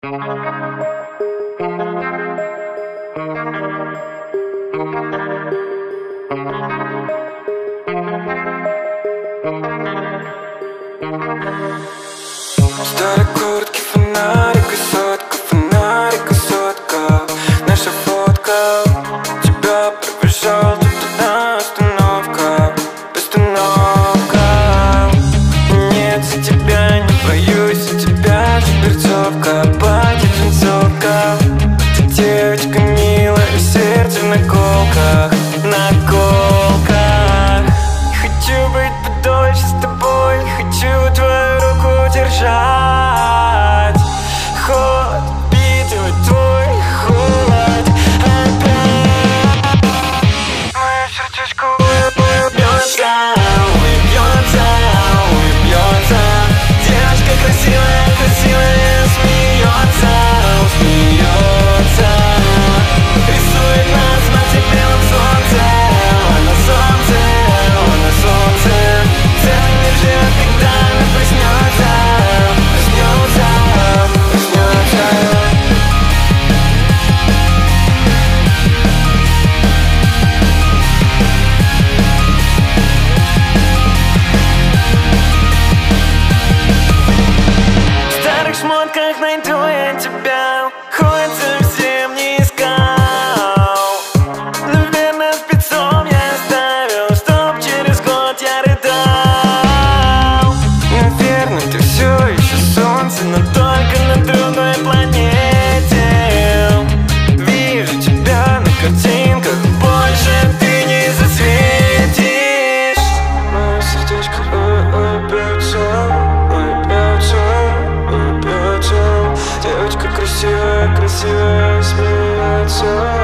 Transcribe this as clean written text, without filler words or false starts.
Старой куртки фонарик и сотка. Наша фотка. Тебя провожал, тут одна остановка. Нет, за тебя не боюсь, за тебя же перцовка, платье джинсовка. Ты девочка милая, сердце в наколках. Не хочу быть подольше с тобой, не хочу твою руку держать. Холод, впитывать твой холод опять. Мое сердечко уебьется. Девочка красивая, смеется. Рисует нас на белом солнце. Целый мир живет, когда она проснется. В старых шмотках найду я тебя, хоть совсем не искал. Наверное, спецом я оставил, чтоб через год я рыдал. Наверное, ты все еще солнце, но только на другой планете. Вижу тебя на картинках, больше ты не засветишь. Мое сердечко уебется. Девочка красивая, смеется.